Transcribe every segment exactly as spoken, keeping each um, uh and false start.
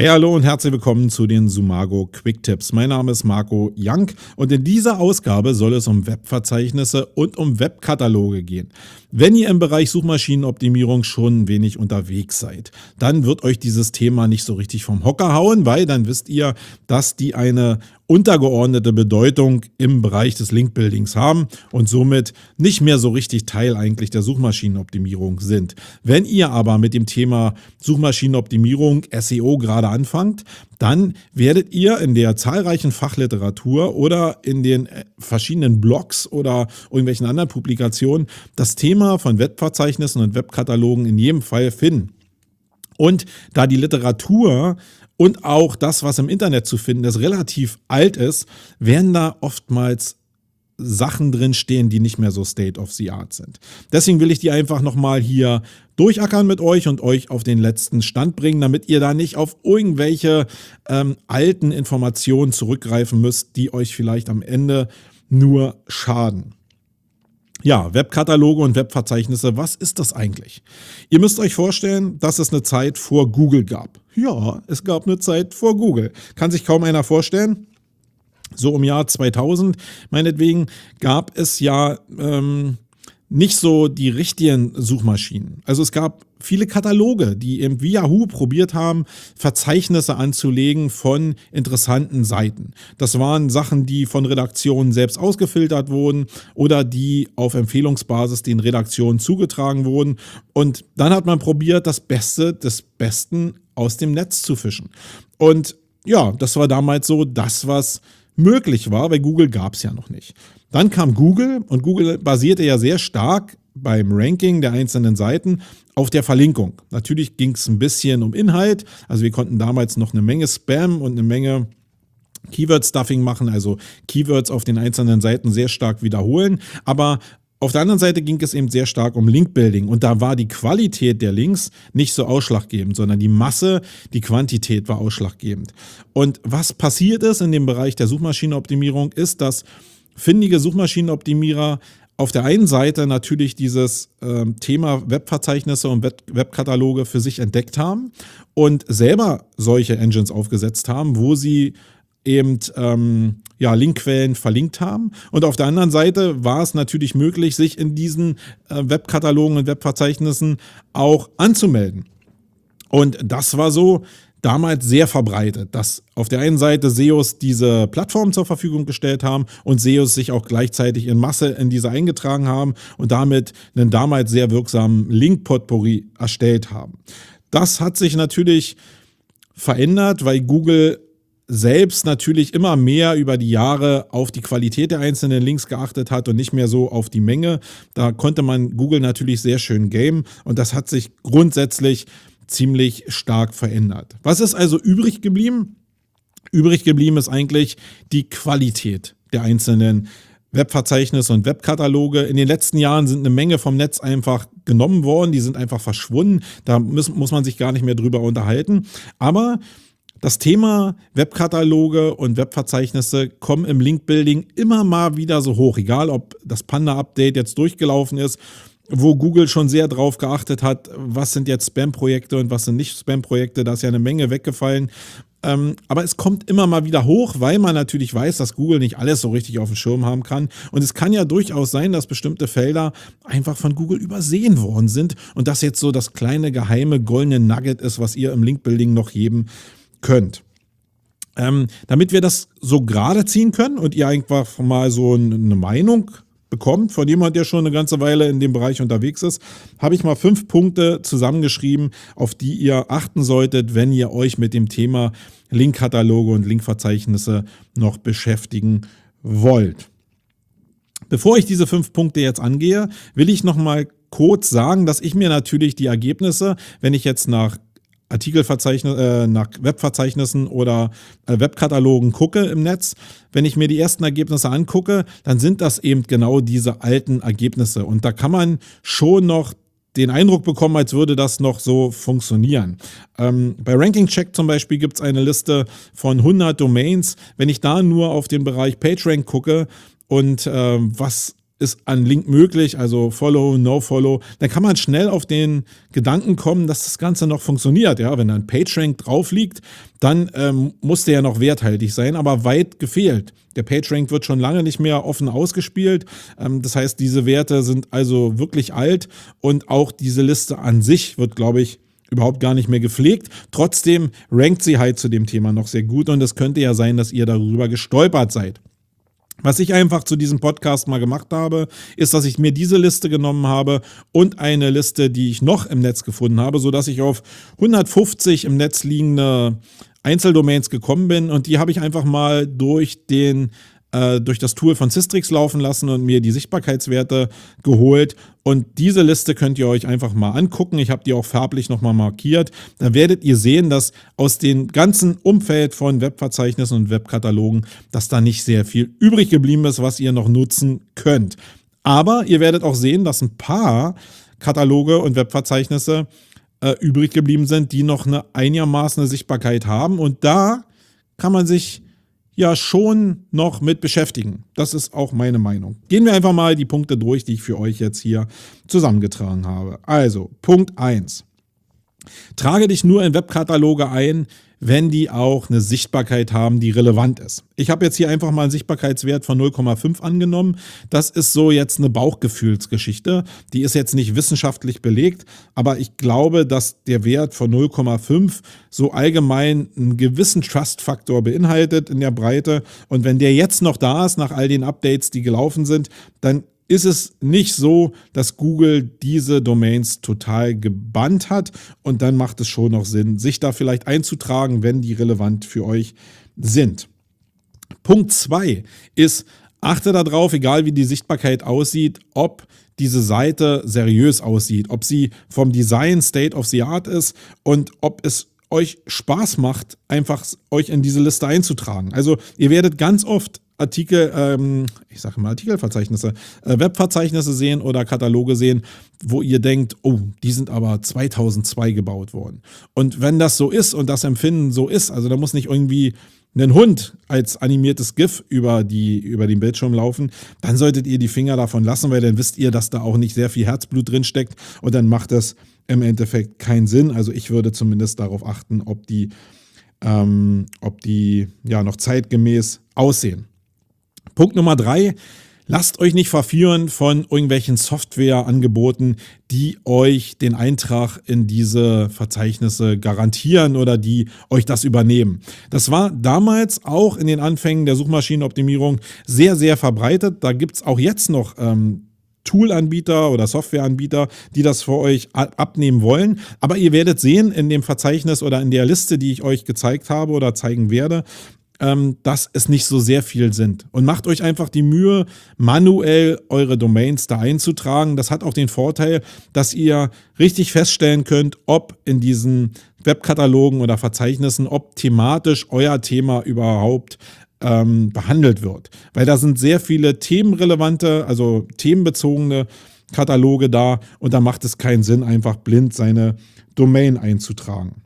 Hey, hallo und herzlich willkommen zu den Sumago Quick Tips. Mein Name ist Marco Jank und in dieser Ausgabe soll es um Webverzeichnisse und um Webkataloge gehen. Wenn ihr im Bereich Suchmaschinenoptimierung schon ein wenig unterwegs seid, dann wird euch dieses Thema nicht so richtig vom Hocker hauen, weil dann wisst ihr, dass die eine untergeordnete Bedeutung im Bereich des Linkbuildings haben und somit nicht mehr so richtig Teil eigentlich der Suchmaschinenoptimierung sind. Wenn ihr aber mit dem Thema Suchmaschinenoptimierung, S E O gerade anfangt, dann werdet ihr in der zahlreichen Fachliteratur oder in den verschiedenen Blogs oder irgendwelchen anderen Publikationen das Thema von Webverzeichnissen und Webkatalogen in jedem Fall finden. Und da die Literatur und auch das, was im Internet zu finden ist, relativ alt ist, werden da oftmals Sachen drin stehen, die nicht mehr so State of the Art sind. Deswegen will ich die einfach nochmal hier durchackern mit euch und euch auf den letzten Stand bringen, damit ihr da nicht auf irgendwelche ähm, alten Informationen zurückgreifen müsst, die euch vielleicht am Ende nur schaden. Ja, Webkataloge und Webverzeichnisse, was ist das eigentlich? Ihr müsst euch vorstellen, dass es eine Zeit vor Google gab. Ja, es gab eine Zeit vor Google. Kann sich kaum einer vorstellen. So im Jahr zweitausend, meinetwegen, gab es ja ähm, nicht so die richtigen Suchmaschinen. Also es gab viele Kataloge, die eben wie Yahoo probiert haben, Verzeichnisse anzulegen von interessanten Seiten. Das waren Sachen, die von Redaktionen selbst ausgefiltert wurden oder die auf Empfehlungsbasis den Redaktionen zugetragen wurden. Und dann hat man probiert, das Beste des Besten aus dem Netz zu fischen. Und ja, das war damals so das, was möglich war, weil Google gab es ja noch nicht. Dann kam Google und Google basierte ja sehr stark beim Ranking der einzelnen Seiten auf der Verlinkung. Natürlich ging es ein bisschen um Inhalt, also wir konnten damals noch eine Menge Spam und eine Menge Keyword-Stuffing machen, also Keywords auf den einzelnen Seiten sehr stark wiederholen, aber auf der anderen Seite ging es eben sehr stark um Linkbuilding und da war die Qualität der Links nicht so ausschlaggebend, sondern die Masse, die Quantität war ausschlaggebend. Und was passiert ist in dem Bereich der Suchmaschinenoptimierung ist, dass findige Suchmaschinenoptimierer auf der einen Seite natürlich dieses äh, Thema Webverzeichnisse und Web- Webkataloge für sich entdeckt haben und selber solche Engines aufgesetzt haben, wo sie eben ähm, ja, Linkquellen verlinkt haben. Und auf der anderen Seite war es natürlich möglich, sich in diesen äh, Webkatalogen und Webverzeichnissen auch anzumelden. Und das war so damals sehr verbreitet, dass auf der einen Seite S E Os diese Plattform zur Verfügung gestellt haben und S E Os sich auch gleichzeitig in Masse in diese eingetragen haben und damit einen damals sehr wirksamen Link-Potpourri erstellt haben. Das hat sich natürlich verändert, weil Google selbst natürlich immer mehr über die Jahre auf die Qualität der einzelnen Links geachtet hat und nicht mehr so auf die Menge. Da konnte man Google natürlich sehr schön gamen und das hat sich grundsätzlich ziemlich stark verändert. Was ist also übrig geblieben? Übrig geblieben ist eigentlich die Qualität der einzelnen Webverzeichnisse und Webkataloge. In den letzten Jahren sind eine Menge vom Netz einfach genommen worden, die sind einfach verschwunden. Da muss, muss man sich gar nicht mehr drüber unterhalten. Aber das Thema Webkataloge und Webverzeichnisse kommen im Linkbuilding immer mal wieder so hoch, egal ob das Panda-Update jetzt durchgelaufen ist, wo Google schon sehr drauf geachtet hat, was sind jetzt Spam-Projekte und was sind nicht Spam-Projekte, da ist ja eine Menge weggefallen. Ähm, aber es kommt immer mal wieder hoch, weil man natürlich weiß, dass Google nicht alles so richtig auf dem Schirm haben kann. Und es kann ja durchaus sein, dass bestimmte Felder einfach von Google übersehen worden sind und das jetzt so das kleine geheime goldene Nugget ist, was ihr im Linkbuilding noch jedem könnt. Ähm, damit wir das so gerade ziehen können und ihr einfach mal so eine Meinung bekommt von jemand, der schon eine ganze Weile in dem Bereich unterwegs ist, habe ich mal fünf Punkte zusammengeschrieben, auf die ihr achten solltet, wenn ihr euch mit dem Thema Linkkataloge und Linkverzeichnisse noch beschäftigen wollt. Bevor ich diese fünf Punkte jetzt angehe, will ich noch mal kurz sagen, dass ich mir natürlich die Ergebnisse, wenn ich jetzt nach Artikelverzeichnis, äh, nach Webverzeichnissen oder äh, Webkatalogen gucke im Netz, wenn ich mir die ersten Ergebnisse angucke, dann sind das eben genau diese alten Ergebnisse. Und da kann man schon noch den Eindruck bekommen, als würde das noch so funktionieren. Ähm, bei RankingCheck zum Beispiel gibt es eine Liste von hundert Domains. Wenn ich da nur auf den Bereich PageRank gucke und äh, was ist an Link möglich, also Follow, No-Follow, dann kann man schnell auf den Gedanken kommen, dass das Ganze noch funktioniert. Ja, wenn da ein PageRank drauf liegt, dann ähm, muss der ja noch werthaltig sein, aber weit gefehlt. Der PageRank wird schon lange nicht mehr offen ausgespielt. Ähm, das heißt, diese Werte sind also wirklich alt und auch diese Liste an sich wird, glaube ich, überhaupt gar nicht mehr gepflegt. Trotzdem rankt sie halt zu dem Thema noch sehr gut und es könnte ja sein, dass ihr darüber gestolpert seid. Was ich einfach zu diesem Podcast mal gemacht habe, ist, dass ich mir diese Liste genommen habe und eine Liste, die ich noch im Netz gefunden habe, sodass ich auf hundertfünfzig im Netz liegende Einzeldomains gekommen bin und die habe ich einfach mal durch den äh, durch das Tool von Systrix laufen lassen und mir die Sichtbarkeitswerte geholt. Und diese Liste könnt ihr euch einfach mal angucken. Ich habe die auch farblich nochmal markiert. Da werdet ihr sehen, dass aus dem ganzen Umfeld von Webverzeichnissen und Webkatalogen, dass da nicht sehr viel übrig geblieben ist, was ihr noch nutzen könnt. Aber ihr werdet auch sehen, dass ein paar Kataloge und Webverzeichnisse äh, übrig geblieben sind, die noch eine einigermaßen eine Sichtbarkeit haben. Und da kann man sich ja schon noch mit beschäftigen. Das ist auch meine Meinung. Gehen wir einfach mal die Punkte durch, die ich für euch jetzt hier zusammengetragen habe. Also, Punkt eins. Trage dich nur in Webkataloge ein, wenn die auch eine Sichtbarkeit haben, die relevant ist. Ich habe jetzt hier einfach mal einen Sichtbarkeitswert von null Komma fünf angenommen. Das ist so jetzt eine Bauchgefühlsgeschichte. Die ist jetzt nicht wissenschaftlich belegt, aber ich glaube, dass der Wert von null Komma fünf so allgemein einen gewissen Trust-Faktor beinhaltet in der Breite. Und wenn der jetzt noch da ist, nach all den Updates, die gelaufen sind, dann ist es nicht so, dass Google diese Domains total gebannt hat und dann macht es schon noch Sinn, sich da vielleicht einzutragen, wenn die relevant für euch sind. Punkt zwei ist, achte darauf, egal wie die Sichtbarkeit aussieht, ob diese Seite seriös aussieht, ob sie vom Design State of the Art ist und ob es euch Spaß macht, einfach euch in diese Liste einzutragen. Also ihr werdet ganz oft Artikel, ähm, ich sage mal Artikelverzeichnisse, äh, Webverzeichnisse sehen oder Kataloge sehen, wo ihr denkt, oh, die sind aber zweitausendzwei gebaut worden. Und wenn das so ist und das Empfinden so ist, also da muss nicht irgendwie ein Hund als animiertes GIF über, die, über den Bildschirm laufen, dann solltet ihr die Finger davon lassen, weil dann wisst ihr, dass da auch nicht sehr viel Herzblut drin steckt und dann macht das im Endeffekt keinen Sinn. Also ich würde zumindest darauf achten, ob die, ähm, ob die ja noch zeitgemäß aussehen. Punkt Nummer drei, lasst euch nicht verführen von irgendwelchen Softwareangeboten, die euch den Eintrag in diese Verzeichnisse garantieren oder die euch das übernehmen. Das war damals auch in den Anfängen der Suchmaschinenoptimierung sehr, sehr verbreitet. Da gibt es auch jetzt noch ähm, Toolanbieter oder Softwareanbieter, die das für euch abnehmen wollen. Aber ihr werdet sehen in dem Verzeichnis oder in der Liste, die ich euch gezeigt habe oder zeigen werde, dass es nicht so sehr viel sind. Und macht euch einfach die Mühe, manuell eure Domains da einzutragen. Das hat auch den Vorteil, dass ihr richtig feststellen könnt, ob in diesen Webkatalogen oder Verzeichnissen, ob thematisch euer Thema überhaupt ähm, behandelt wird. Weil da sind sehr viele themenrelevante, also themenbezogene Kataloge da und da macht es keinen Sinn, einfach blind seine Domain einzutragen.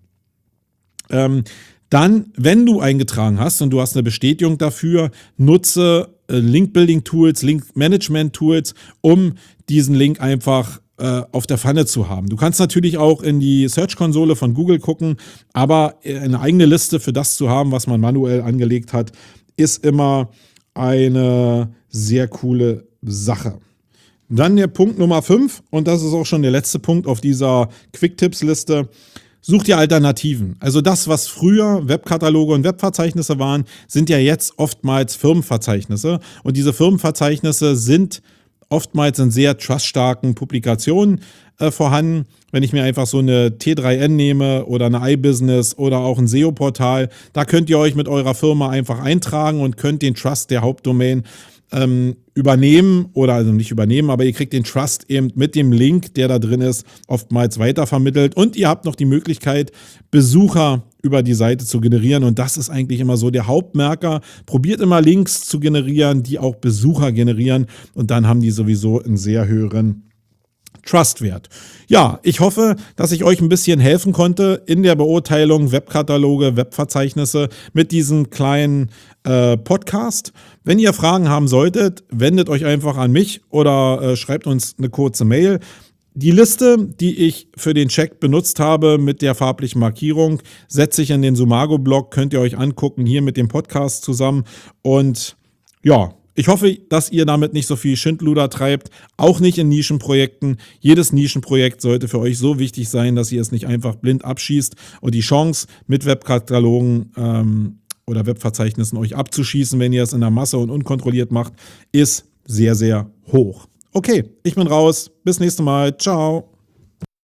Ähm, Dann, wenn du eingetragen hast und du hast eine Bestätigung dafür, nutze äh, Link-Building-Tools, Link-Management-Tools, um diesen Link einfach äh, auf der Pfanne zu haben. Du kannst natürlich auch in die Search-Konsole von Google gucken, aber eine eigene Liste für das zu haben, was man manuell angelegt hat, ist immer eine sehr coole Sache. Dann der Punkt Nummer fünf und das ist auch schon der letzte Punkt auf dieser Quick-Tipps-Liste. Such dir Alternativen. Also das, was früher Webkataloge und Webverzeichnisse waren, sind ja jetzt oftmals Firmenverzeichnisse. Und diese Firmenverzeichnisse sind oftmals in sehr truststarken Publikationen äh, vorhanden. Wenn ich mir einfach so eine T drei N nehme oder eine iBusiness oder auch ein S E O-Portal, da könnt ihr euch mit eurer Firma einfach eintragen und könnt den Trust der Hauptdomain ähm, übernehmen oder also nicht übernehmen, aber ihr kriegt den Trust eben mit dem Link, der da drin ist, oftmals weitervermittelt und ihr habt noch die Möglichkeit, Besucher über die Seite zu generieren und das ist eigentlich immer so der Hauptmerker. Probiert immer Links zu generieren, die auch Besucher generieren und dann haben die sowieso einen sehr höheren Trustwert. Ja, ich hoffe, dass ich euch ein bisschen helfen konnte in der Beurteilung Webkataloge, Webverzeichnisse mit diesen kleinen äh, Podcast. Wenn ihr Fragen haben solltet, wendet euch einfach an mich oder äh, schreibt uns eine kurze Mail. Die Liste, die ich für den Check benutzt habe mit der farblichen Markierung, setze ich in den Sumago-Blog, könnt ihr euch angucken, hier mit dem Podcast zusammen. Und ja, ich hoffe, dass ihr damit nicht so viel Schindluder treibt, auch nicht in Nischenprojekten. Jedes Nischenprojekt sollte für euch so wichtig sein, dass ihr es nicht einfach blind abschießt und die Chance mit Webkatalogen ähm, oder Webverzeichnissen euch abzuschießen, wenn ihr es in der Masse und unkontrolliert macht, ist sehr, sehr hoch. Okay, ich bin raus. Bis nächstes Mal. Ciao.